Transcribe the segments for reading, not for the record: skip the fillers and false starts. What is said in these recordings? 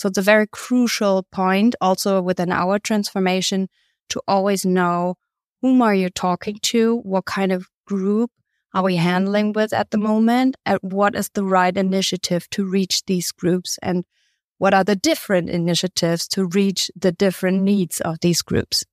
So it's a very crucial point also within our transformation to always know whom are you talking to, what kind of group are we handling with at the moment, and what is the right initiative to reach these groups, and what are the different initiatives to reach the different needs of these groups.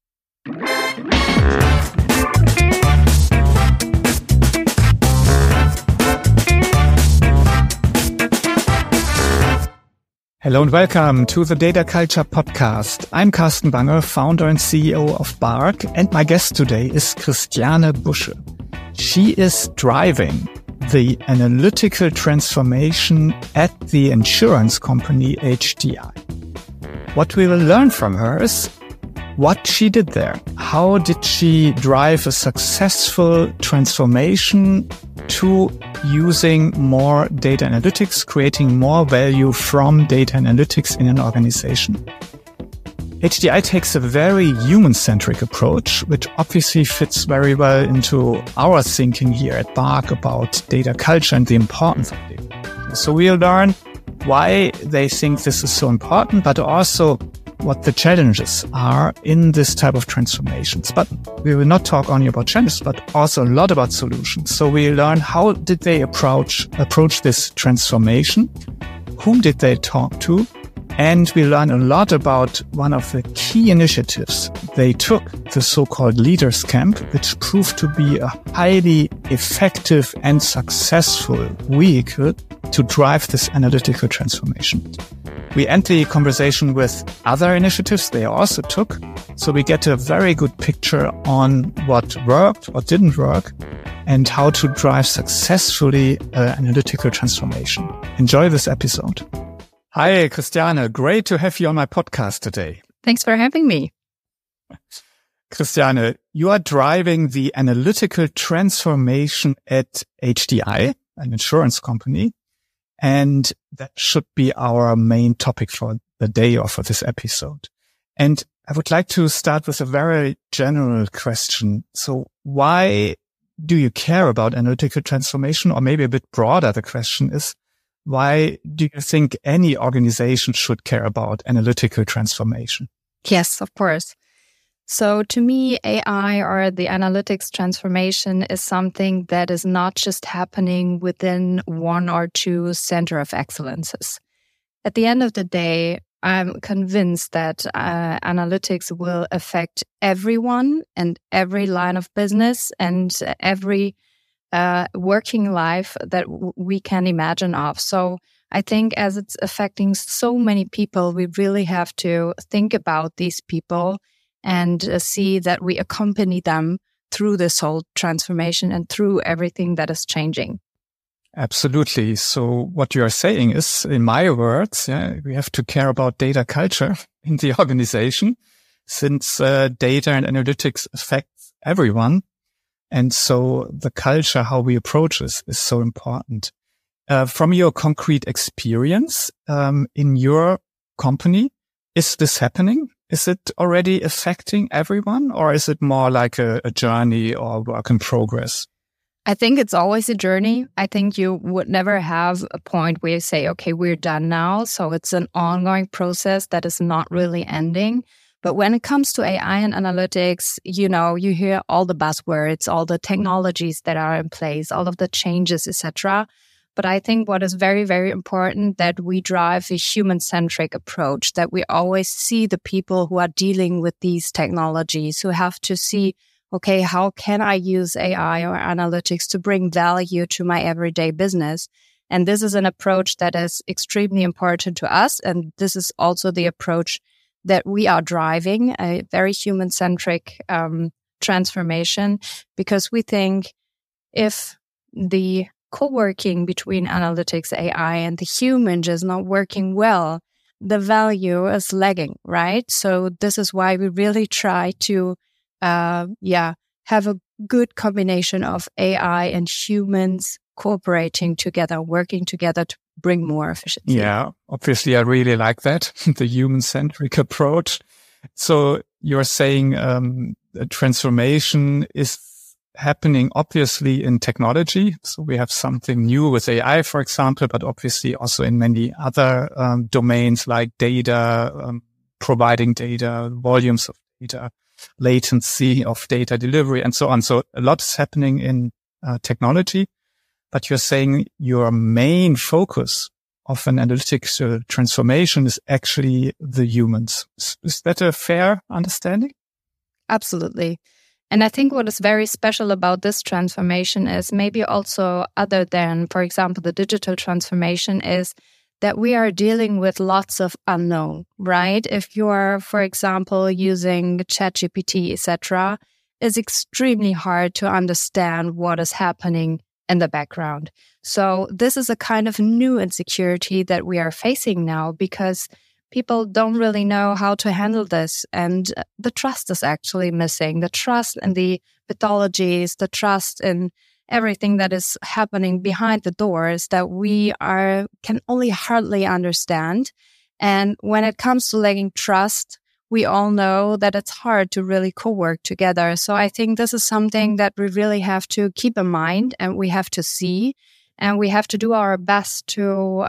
Hello and welcome to the Data Culture Podcast. I'm Carsten Bange, founder and CEO of Bark, and my guest today is Christiane Busche. She is driving the analytical transformation at the insurance company HDI. What we will learn from her is what she did there. How did she drive a successful transformation to using more data analytics, creating more value from data analytics in an organization? HDI takes a very human-centric approach, which obviously fits very well into our thinking here at Bark about data culture and the importance of data. So we'll learn why they think this is so important, but also what the challenges are in this type of transformations. But we will not talk only about challenges, but also a lot about solutions. So we learn how did they approach this transformation? Whom did they talk to? And we learn a lot about one of the key initiatives they took, the so-called Leaders Camp, which proved to be a highly effective and successful vehicle to drive this analytical transformation. We end the conversation with other initiatives they also took, so we get a very good picture on what worked, what didn't work, and how to drive successfully analytical transformation. Enjoy this episode. Hi, Christiane. Great to have you on my podcast today. Thanks for having me. Christiane, you are driving the analytical transformation at HDI, an insurance company, and that should be our main topic for the day or for this episode. And I would like to start with a very general question. So why do you care about analytical transformation? Or maybe a bit broader, the question is, why do you think any organization should care about analytical transformation? Yes, of course. So to me, AI or the analytics transformation is something that is not just happening within one or two center of excellences. At the end of the day, I'm convinced that analytics will affect everyone and every line of business and every working life that we can imagine of. So I think as it's affecting so many people, we really have to think about these people and see that we accompany them through this whole transformation and through everything that is changing. Absolutely. So what you are saying is, in my words, we have to care about data culture in the organization, since data and analytics affects everyone. And so the culture, how we approach this, is so important. From your concrete experience in your company, is this happening? Is it already affecting everyone, or is it more like a journey or work in progress? I think it's always a journey. I think you would never have a point where you say, okay, we're done now. So it's an ongoing process that is not really ending. But when it comes to AI and analytics, you hear all the buzzwords, all the technologies that are in place, all of the changes, etc. But I think what is very, very important that we drive a human-centric approach, that we always see the people who are dealing with these technologies, who have to see, okay, how can I use AI or analytics to bring value to my everyday business? And this is an approach that is extremely important to us. And this is also the approach that we are driving, a very human-centric transformation, because we think if the co-working between analytics, AI, and the human is not working well, the value is lagging, right? So this is why we really try to have a good combination of AI and humans cooperating together, working together to bring more efficiency. Yeah, obviously I really like that, the human-centric approach. So you're saying the transformation happening obviously in technology. So we have something new with AI, for example, but obviously also in many other domains like data, providing data, volumes of data, latency of data delivery, and so on. So a lot is happening in technology, but you're saying your main focus of an analytical transformation is actually the humans. Is that a fair understanding? Absolutely. And I think what is very special about this transformation is maybe also other than, for example, the digital transformation is that we are dealing with lots of unknown, right? If you are, for example, using ChatGPT, etc., it's extremely hard to understand what is happening in the background. So this is a kind of new insecurity that we are facing now because people don't really know how to handle this. And the trust is actually missing. The trust in the pathologies, the trust in everything that is happening behind the doors that we can only hardly understand. And when it comes to lacking trust, we all know that it's hard to really co-work together. So I think this is something that we really have to keep in mind and we have to see. And we have to do our best to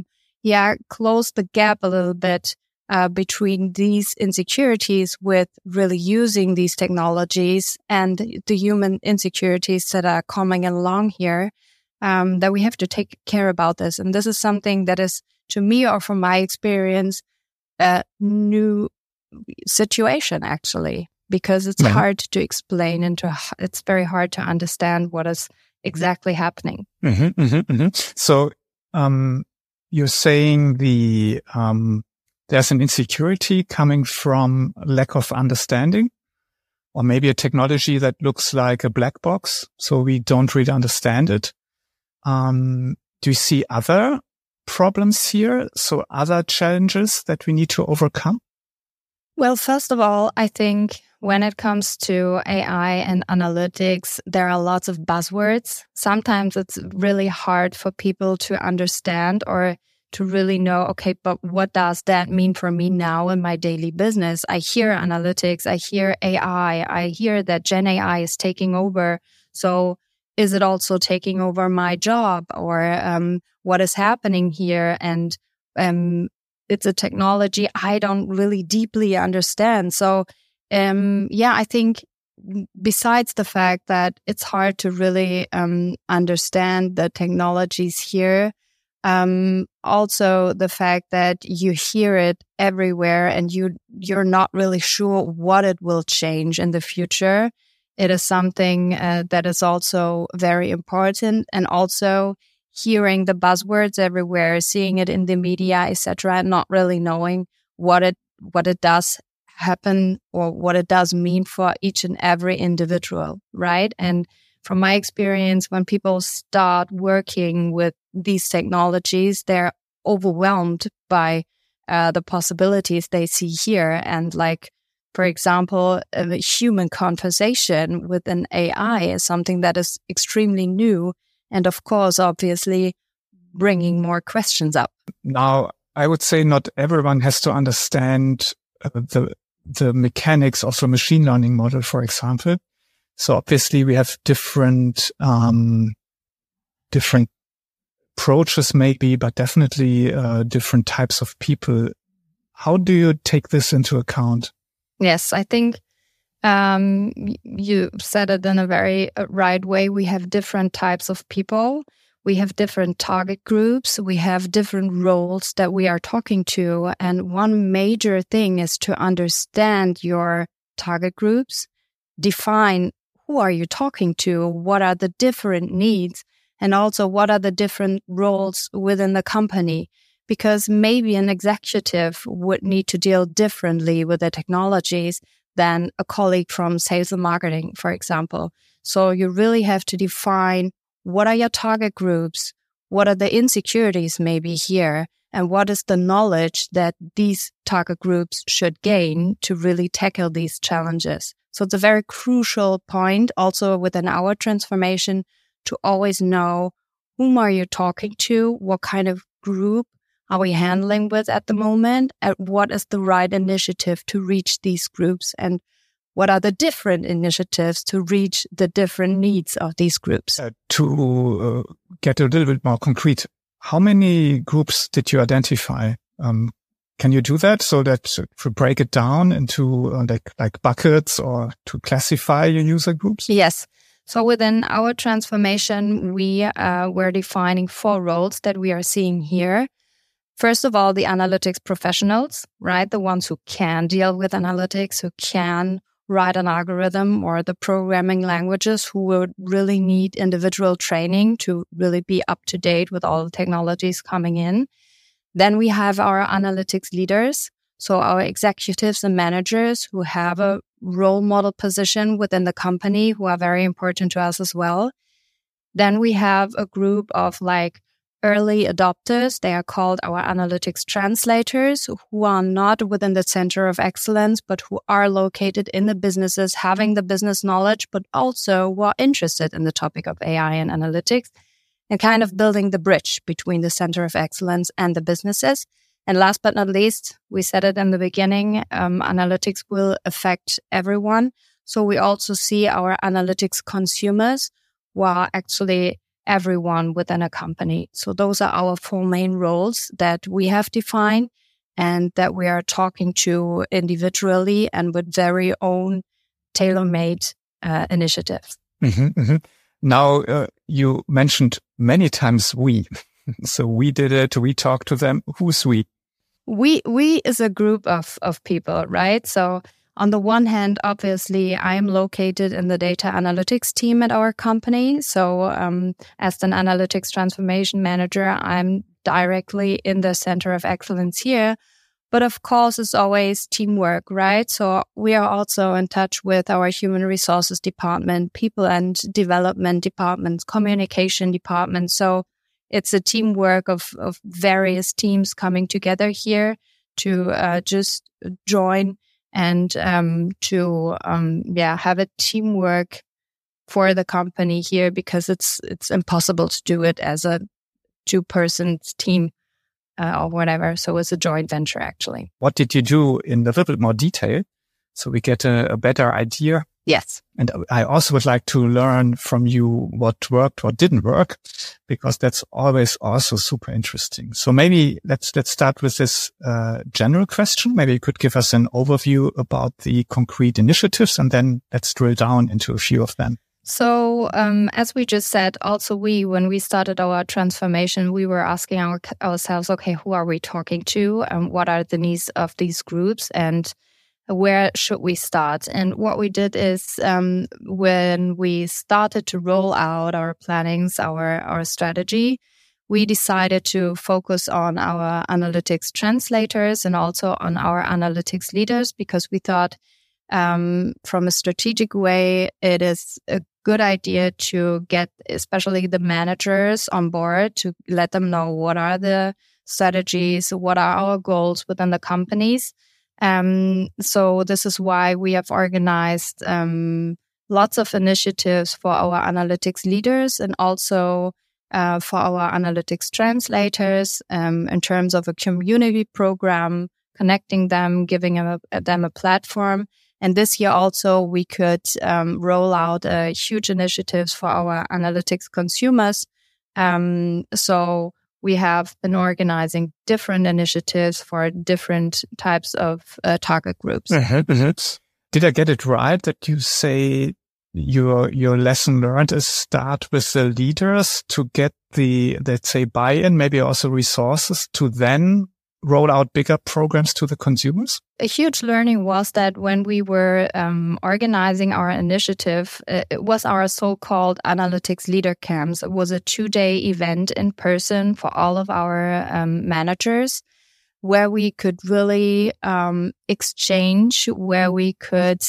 close the gap a little bit between these insecurities with really using these technologies and the human insecurities that are coming along here, that we have to take care about this. And this is something that is, to me or from my experience, a new situation, actually, because it's hard to explain and it's very hard to understand what is exactly happening. Mm-hmm, mm-hmm, mm-hmm. So you're saying there's an insecurity coming from lack of understanding, or maybe a technology that looks like a black box, so we don't really understand it. Do you see other problems here? So other challenges that we need to overcome? Well, first of all, I think when it comes to AI and analytics, there are lots of buzzwords. Sometimes it's really hard for people to understand or to really know, okay, but what does that mean for me now in my daily business? I hear analytics, I hear AI, I hear that Gen AI is taking over. So is it also taking over my job, or what is happening here? And it's a technology I don't really deeply understand. So I think besides the fact that it's hard to really understand the technologies here, also the fact that you hear it everywhere and you're not really sure what it will change in the future. It is something that is also very important, and also hearing the buzzwords everywhere, seeing it in the media, etc., and not really knowing what it does happen or what it does mean for each and every individual, right? And from my experience, when people start working with these technologies, they're overwhelmed by the possibilities they see here. And like, for example, a human conversation with an AI is something that is extremely new. And of course, obviously, bringing more questions up. Now, I would say not everyone has to understand the mechanics of a machine learning model, for example. So obviously we have different approaches maybe, but definitely different types of people. How do you take this into account? Yes, I think you said it in a very right way. We have different types of people. We have different target groups. We have different roles that we are talking to. And one major thing is to understand your target groups, define who are you talking to, what are the different needs, and also what are the different roles within the company. Because maybe an executive would need to deal differently with the technologies than a colleague from sales and marketing, for example. So you really have to define what are your target groups, what are the insecurities maybe here, and what is the knowledge that these target groups should gain to really tackle these challenges. So it's a very crucial point also within our transformation to always know whom are you talking to, what kind of group are we handling with at the moment, and what is the right initiative to reach these groups. And what are the different initiatives to reach the different needs of these groups. To get a little bit more concrete, how many groups did you identify? Can you do that so that to break it down into like buckets or to classify your user groups? Yes. So within our transformation, we were defining 4 roles that we are seeing here. First of all, the analytics professionals, right? The ones who can deal with analytics, who can write an algorithm or the programming languages, who would really need individual training to really be up to date with all the technologies coming in. Then we have our analytics leaders, so our executives and managers who have a role model position within the company, who are very important to us as well. Then we have a group of like early adopters. They are called our analytics translators, who are not within the center of excellence, but who are located in the businesses, having the business knowledge, but also who are interested in the topic of AI and analytics, and kind of building the bridge between the center of excellence and the businesses. And last but not least, we said it in the beginning, analytics will affect everyone. So we also see our analytics consumers, who are actually everyone within a company. So those are our 4 main roles that we have defined and that we are talking to individually and with very own tailor-made initiatives. Mm-hmm, mm-hmm. Now, you mentioned many times we. So we did it, we talked to them. Who's we? We is a group of people, right? So on the one hand, obviously, I am located in the data analytics team at our company. So as an analytics transformation manager, I'm directly in the center of excellence here. But of course, it's always teamwork, right? So we are also in touch with our human resources department, people and development departments, communication departments. So it's a teamwork of various teams coming together here to just join and to have a teamwork for the company here, because it's impossible to do it as a 2-person team or whatever. So it's a joint venture, actually. What did you do in a little bit more detail so we get a better idea? Yes. And I also would like to learn from you what worked, what didn't work, because that's always also super interesting. So maybe let's start with this general question. Maybe you could give us an overview about the concrete initiatives, and then let's drill down into a few of them. So as we just said, also when we started our transformation, we were asking ourselves, okay, who are we talking to? What are the needs of these groups? And where should we start? And what we did is when we started to roll out our plannings, our strategy, we decided to focus on our analytics translators and also on our analytics leaders, because we thought from a strategic way, it is a good idea to get especially the managers on board, to let them know what are the strategies, what are our goals within the companies. So this is why we have organized lots of initiatives for our analytics leaders and also for our analytics translators in terms of a community program, connecting them, giving them a platform. And this year also we could roll out huge initiatives for our analytics consumers. So we have been organizing different initiatives for different types of target groups. Did I get it right that you say your lesson learned is start with the leaders to get the, let's say, buy-in, maybe also resources to then roll out bigger programs to the consumers? A huge learning was that when we were organizing our initiative, it was our so-called analytics leader camps. It was a 2-day event in person for all of our managers, where we could really exchange, where we could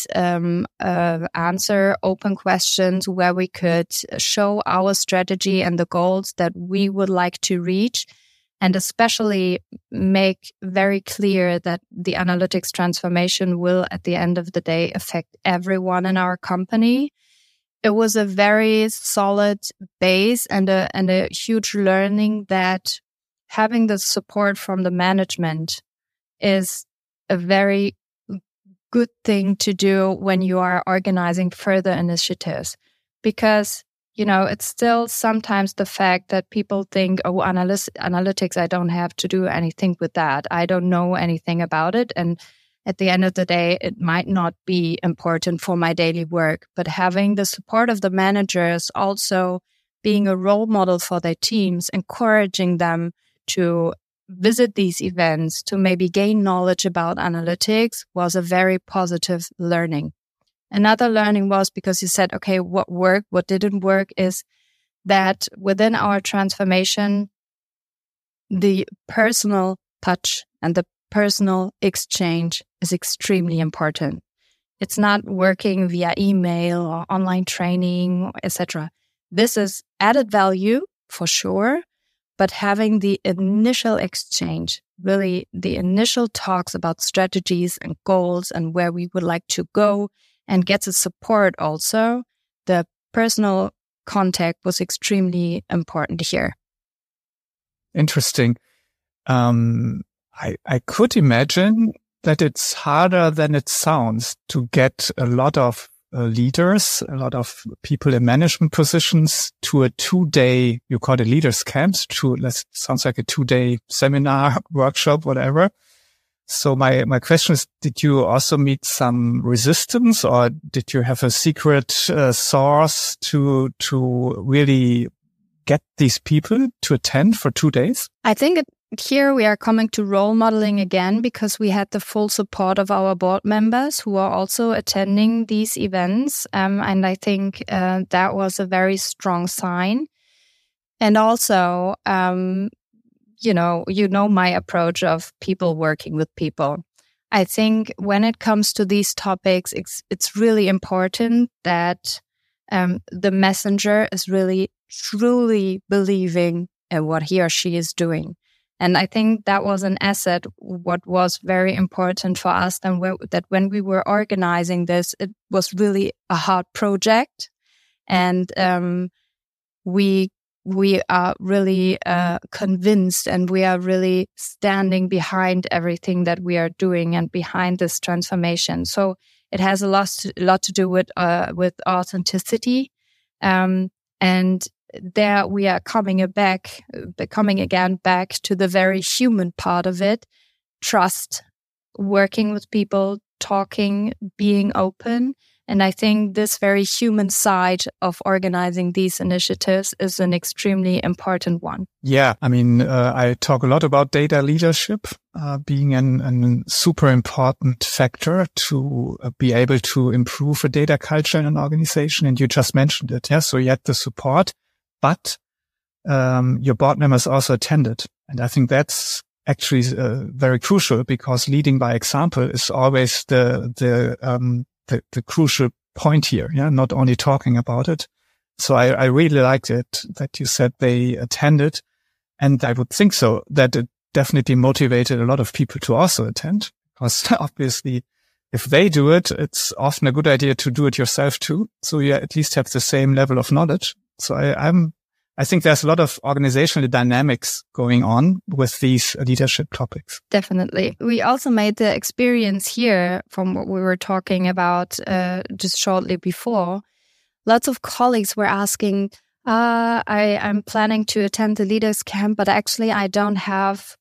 answer open questions, where we could show our strategy and the goals that we would like to reach, and especially make very clear that the analytics transformation will, at the end of the day, affect everyone in our company. It was a very solid base and a huge learning that having the support from the management is a very good thing to do when you are organizing further initiatives, because it's still sometimes the fact that people think, oh, analytics, I don't have to do anything with that. I don't know anything about it. And at the end of the day, it might not be important for my daily work. But having the support of the managers, also being a role model for their teams, encouraging them to visit these events, to maybe gain knowledge about analytics, was a very positive learning. Another learning was, because you said, okay, what worked, what didn't work, is that within our transformation, the personal touch and the personal exchange is extremely important. It's not working via email or online training, etc. This is added value for sure, but having the initial exchange, really the initial talks about strategies and goals and where we would like to go, and get the support also, the personal contact was extremely important here. Interesting. I could imagine that it's harder than it sounds to get a lot of leaders, a lot of people in management positions to a 2-day, you call it leaders camps, sounds like a 2-day seminar, workshop, whatever. So my question is, did you also meet some resistance, or did you have a secret source to really get these people to attend for 2 days? I think here we are coming to role modeling again, because we had the full support of our board members who are also attending these events. And I think that was a very strong sign. And also, you know my approach of people working with people. I think when it comes to these topics, it's really important that the messenger is really truly believing in what he or she is doing. And I think that was an asset, what was very important for us, that when we were organizing this, it was really a hard project. And we are really convinced, and we are really standing behind everything that we are doing and behind this transformation. So it has a lot to do with authenticity, and there we are coming again back to the very human part of it: trust, working with people, talking, being open. And I think this very human side of organizing these initiatives is an extremely important one. Yeah, I mean, I talk a lot about data leadership being a super important factor to be able to improve a data culture in an organization. And you just mentioned it. Yeah, so you had the support, but your board members also attended. And I think that's actually very crucial, because leading by example is always the crucial point here. Yeah. Not only talking about it. So I really liked it that you said they attended, and I would think so that it definitely motivated a lot of people to also attend, because obviously if they do it, it's often a good idea to do it yourself too. So you at least have the same level of knowledge. So I think there's a lot of organizational dynamics going on with these leadership topics. Definitely. We also made the experience here from what we were talking about just shortly before. Lots of colleagues were asking, I'm planning to attend the leaders camp, but actually I don't have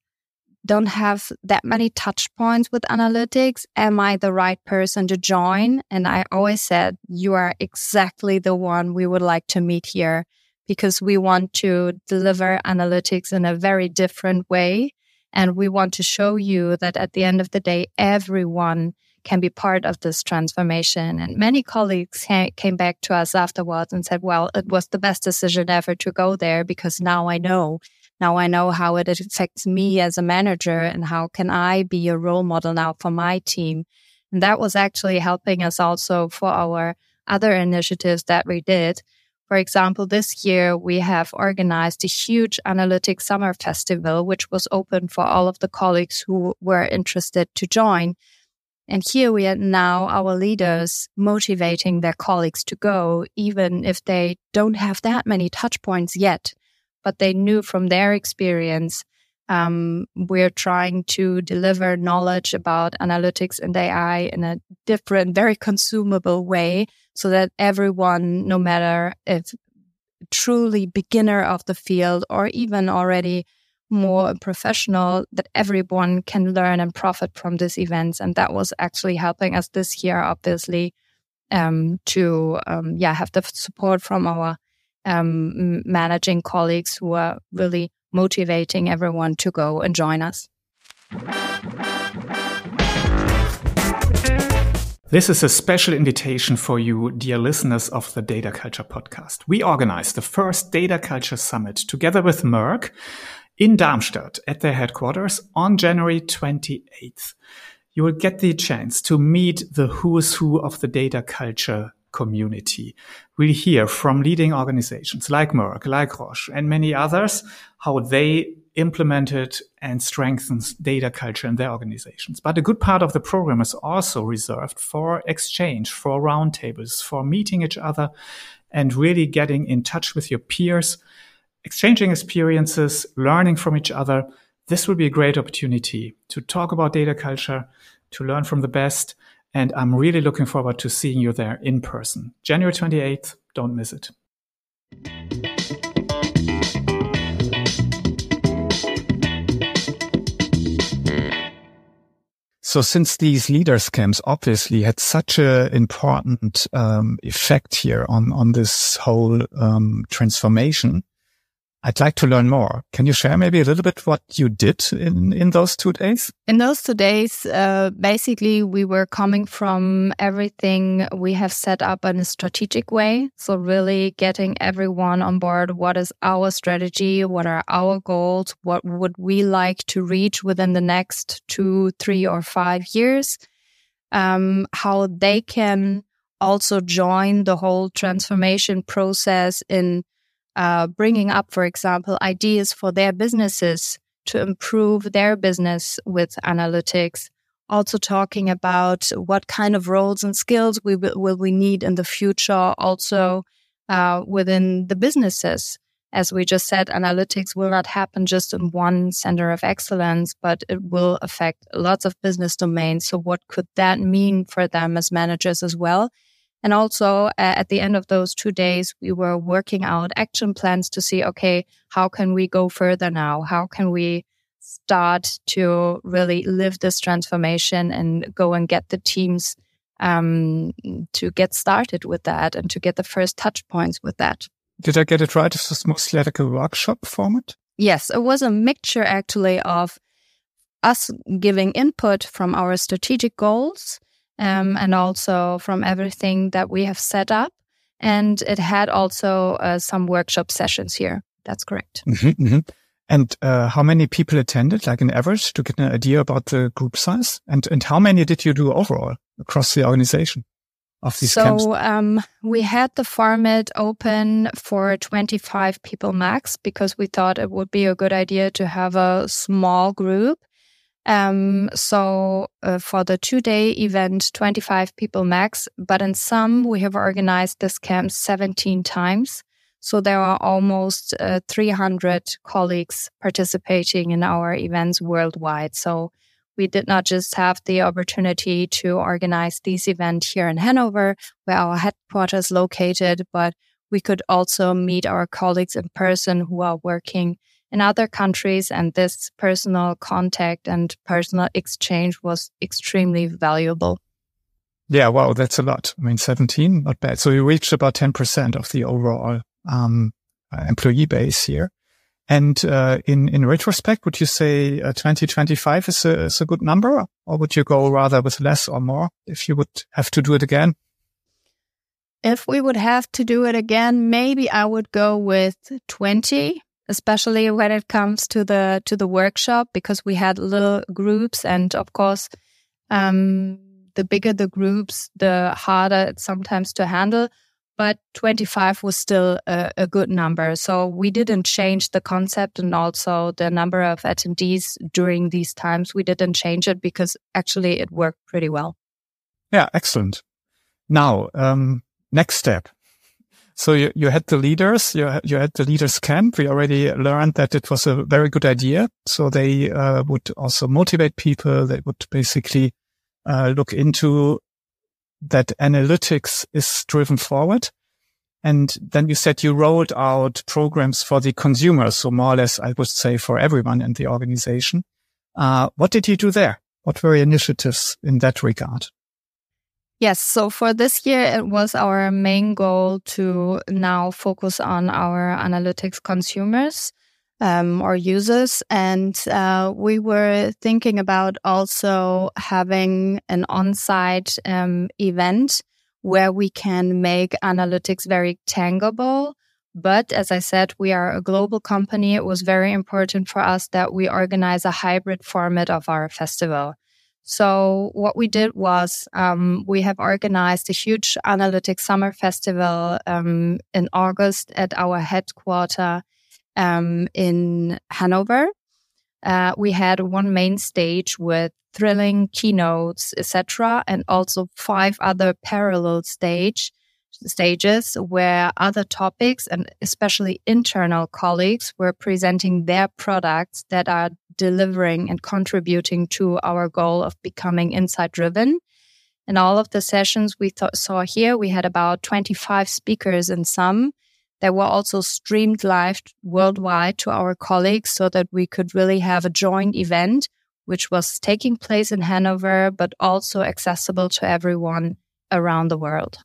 that many touch points with analytics. Am I the right person to join? And I always said, you are exactly the one we would like to meet here, because we want to deliver analytics in a very different way. And we want to show you that at the end of the day, everyone can be part of this transformation. And many colleagues came back to us afterwards and said, well, it was the best decision ever to go there, because now I know how it affects me as a manager, and how can I be a role model now for my team. And that was actually helping us also for our other initiatives that we did. For example, this year we have organized a huge analytics summer festival, which was open for all of the colleagues who were interested to join. And here we are now, our leaders motivating their colleagues to go, even if they don't have that many touch points yet. But they knew from their experience We're trying to deliver knowledge about analytics and AI in a different, very consumable way so that everyone, no matter if truly beginner of the field or even already more professional, that everyone can learn and profit from these events. And that was actually helping us this year, obviously, to have the support from our managing colleagues who are really motivating everyone to go and join us. This is a special invitation for you, dear listeners of the Data Culture Podcast. We organized the first Data Culture Summit together with Merck in Darmstadt at their headquarters on January 28th. You will get the chance to meet the who's who of the data culture community. We'll hear from leading organizations like Merck, like Roche, and many others, how they implemented and strengthened data culture in their organizations. But a good part of the program is also reserved for exchange, for roundtables, for meeting each other and really getting in touch with your peers, exchanging experiences, learning from each other. This will be a great opportunity to talk about data culture, to learn from the best. And I'm really looking forward to seeing you there in person. January 28th, don't miss it. So since these leaders camps obviously had such an important effect here on this whole transformation, I'd like to learn more. Can you share maybe a little bit what you did in those 2 days? In those 2 days, basically, we were coming from everything we have set up in a strategic way. So really getting everyone on board. What is our strategy? What are our goals? What would we like to reach within the next 2, 3, or 5 years? How they can also join the whole transformation process in bringing up, for example, ideas for their businesses to improve their business with analytics. Also talking about what kind of roles and skills will we need in the future, also within the businesses. As we just said, analytics will not happen just in one center of excellence, but it will affect lots of business domains. So what could that mean for them as managers as well? And also at the end of those 2 days, we were working out action plans to see, okay, how can we go further now? How can we start to really live this transformation and go and get the teams to get started with that and to get the first touch points with that? Did I get it right? Is this mostly like a workshop format? Yes, it was a mixture actually of us giving input from our strategic goals, and also from everything that we have set up. And it had also some workshop sessions here. That's correct. Mm-hmm, mm-hmm. And how many people attended, like an average, to get an idea about the group size? And how many did you do overall across the organization of these camps? So we had the format open for 25 people max because we thought it would be a good idea to have a small group. So for the 2-day event, 25 people max, but in some we have organized this camp 17 times. So there are almost 300 colleagues participating in our events worldwide. So we did not just have the opportunity to organize this event here in Hanover, where our headquarters is located, but we could also meet our colleagues in person who are working in other countries, and this personal contact and personal exchange was extremely valuable. Yeah, wow, that's a lot. I mean, 17, not bad. So you reached about 10% of the overall employee base here. And in retrospect, would you say 2025 is a good number, or would you go rather with less or more if you would have to do it again? If we would have to do it again, maybe I would go with 20. Especially when it comes to the workshop, because we had little groups, and of course, the bigger the groups, the harder it's sometimes to handle. But 25 was still a good number. So we didn't change the concept, and also the number of attendees during these times, we didn't change it because actually it worked pretty well. Yeah, excellent. Now, next step. So you had the leaders, you had the leaders camp. We already learned that it was a very good idea. So they would also motivate people. They would basically look into that analytics is driven forward. And then you said you rolled out programs for the consumers. So more or less, I would say for everyone in the organization. What did you do there? What were your initiatives in that regard? Yes, so for this year, it was our main goal to now focus on our analytics consumers or users. And we were thinking about also having an on-site event where we can make analytics very tangible. But as I said, we are a global company. It was very important for us that we organize a hybrid format of our festival. So what we did was we have organized a huge analytics summer festival in August at our headquarters in Hanover. We had one main stage with thrilling keynotes, etc., and also 5 other parallel stages where other topics and especially internal colleagues were presenting their products that are delivering and contributing to our goal of becoming insight-driven. In all of the sessions we saw here, we had about 25 speakers in some. They were also streamed live worldwide to our colleagues so that we could really have a joint event, which was taking place in Hanover, but also accessible to everyone around the world.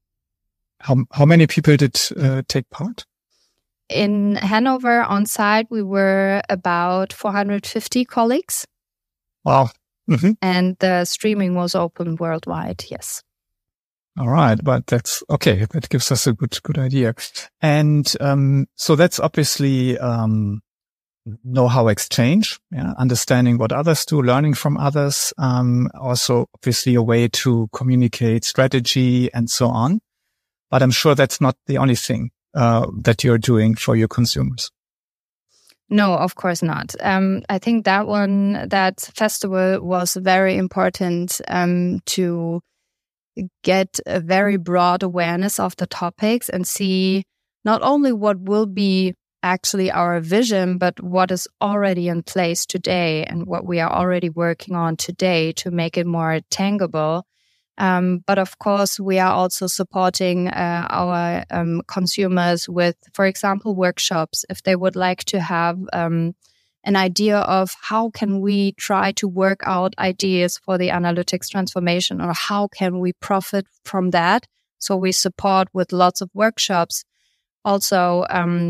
How many people did take part? In Hanover on site, we were about 450 colleagues. Wow. Mm-hmm. And the streaming was open worldwide, yes. All right, but that's okay. That gives us a good idea. And so that's obviously know-how exchange, understanding what others do, learning from others. Also, obviously, a way to communicate strategy and so on. But I'm sure that's not the only thing that you're doing for your consumers. No, of course not. I think that festival was very important to get a very broad awareness of the topics and see not only what will be actually our vision, but what is already in place today and what we are already working on today to make it more tangible. But of course, we are also supporting our consumers with, for example, workshops. If they would like to have an idea of how can we try to work out ideas for the analytics transformation, or how can we profit from that. So we support with lots of workshops. Also,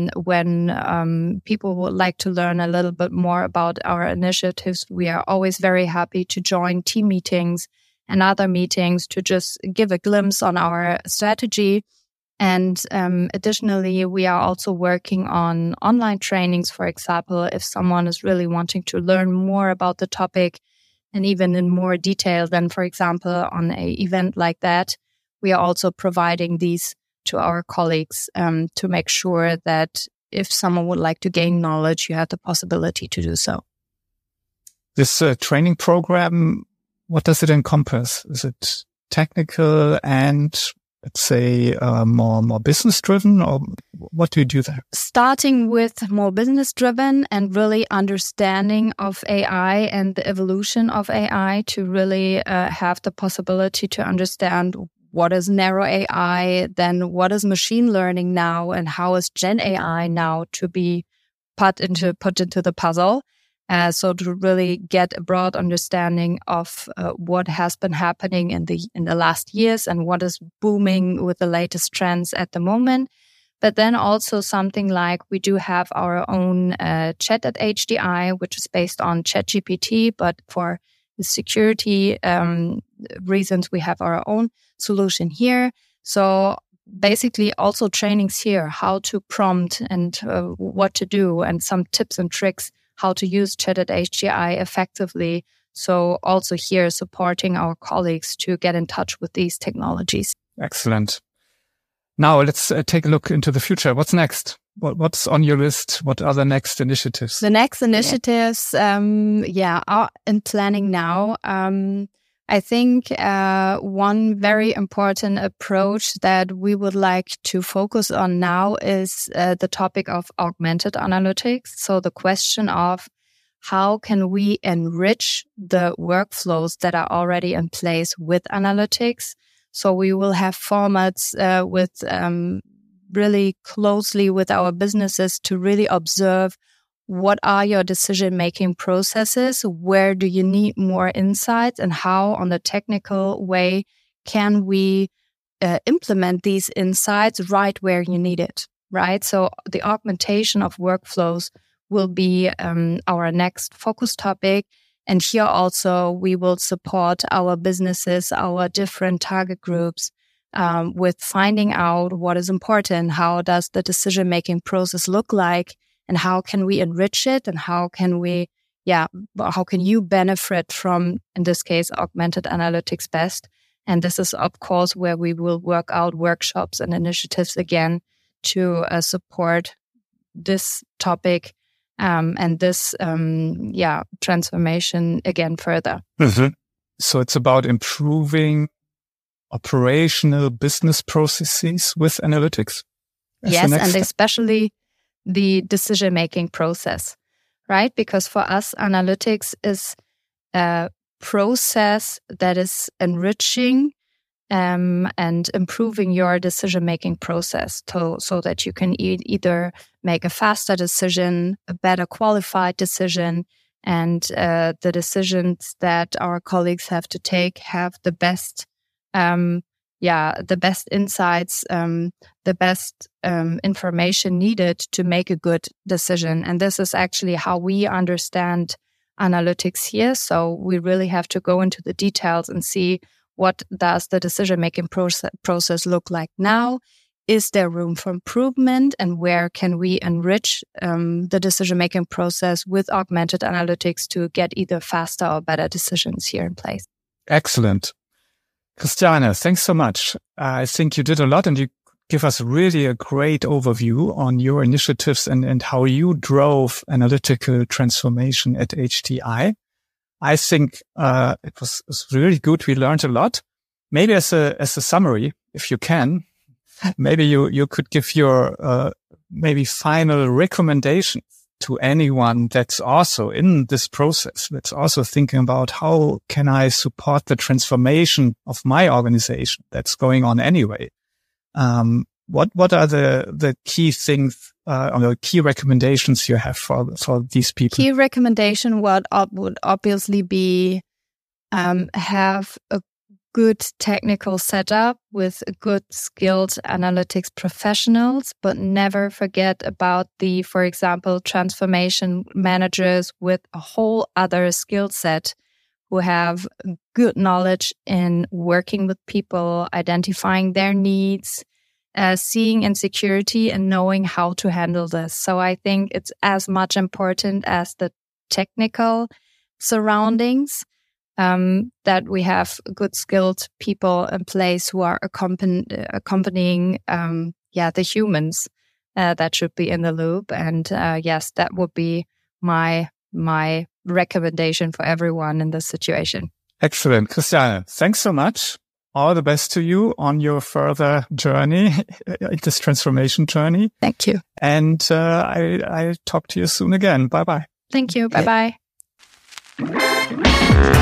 when people would like to learn a little bit more about our initiatives, we are always very happy to join team meetings and other meetings to just give a glimpse on our strategy. And additionally, we are also working on online trainings, for example, if someone is really wanting to learn more about the topic and even in more detail than, for example, on an event like that, we are also providing these to our colleagues to make sure that if someone would like to gain knowledge, you have the possibility to do so. This training program, what does it encompass? Is it technical and, let's say, more business-driven, or what do you do there? Starting with more business-driven and really understanding of AI and the evolution of AI to really have the possibility to understand what is narrow AI, then what is machine learning now, and how is Gen AI now to be put into the puzzle. So to really get a broad understanding of what has been happening in the last years and what is booming with the latest trends at the moment. But then also something like we do have our own chat at HDI, which is based on ChatGPT, but for the security reasons, we have our own solution here. So basically also trainings here, how to prompt and what to do, and some tips and tricks how to use chat at HDI effectively. So also here supporting our colleagues to get in touch with these technologies. Excellent. Now let's take a look into the future. What's next? What's on your list? What are the next initiatives? The next initiatives, are in planning now. I think one very important approach that we would like to focus on now is the topic of augmented analytics. So the question of how can we enrich the workflows that are already in place with analytics? So we will have formats with really closely with our businesses to really observe what are your decision-making processes, where do you need more insights, and how on the technical way can we implement these insights right where you need it, right? So the augmentation of workflows will be our next focus topic. And here also we will support our businesses, our different target groups with finding out what is important. How does the decision-making process look like? And how can we enrich it? And how can you benefit from, in this case, augmented analytics best? And this is, of course, where we will work out workshops and initiatives again to support this topic and this, transformation again further. Mm-hmm. So it's about improving operational business processes with analytics. Yes, and especially the decision-making process, right? Because for us, analytics is a process that is enriching and improving your decision-making process so that you can either make a faster decision, a better qualified decision, and the decisions that our colleagues have to take have the best the best insights, the best information needed to make a good decision. And this is actually how we understand analytics here. So we really have to go into the details and see what does the decision-making process look like now? Is there room for improvement? And where can we enrich the decision-making process with augmented analytics to get either faster or better decisions here in place? Excellent. Christiane, thanks so much. I think you did a lot and you give us really a great overview on your initiatives and how you drove analytical transformation at HTI. I think it was really good. We learned a lot. Maybe as a summary, if you can, maybe you could give your maybe final recommendation to anyone that's also in this process, that's also thinking about how can I support the transformation of my organization that's going on anyway. What are the key things or the key recommendations you have for these people? Key recommendation would obviously be have a good technical setup with good skilled analytics professionals, but never forget about the, for example, transformation managers with a whole other skill set who have good knowledge in working with people, identifying their needs, seeing insecurity and knowing how to handle this. So I think it's as much important as the technical surroundings. That we have good skilled people in place who are accompanying the humans that should be in the loop. And yes, that would be my recommendation for everyone in this situation. Excellent. Christiane, thanks so much. All the best to you on your further journey, this transformation journey. Thank you. And I'll talk to you soon again. Bye-bye. Thank you. Bye-bye.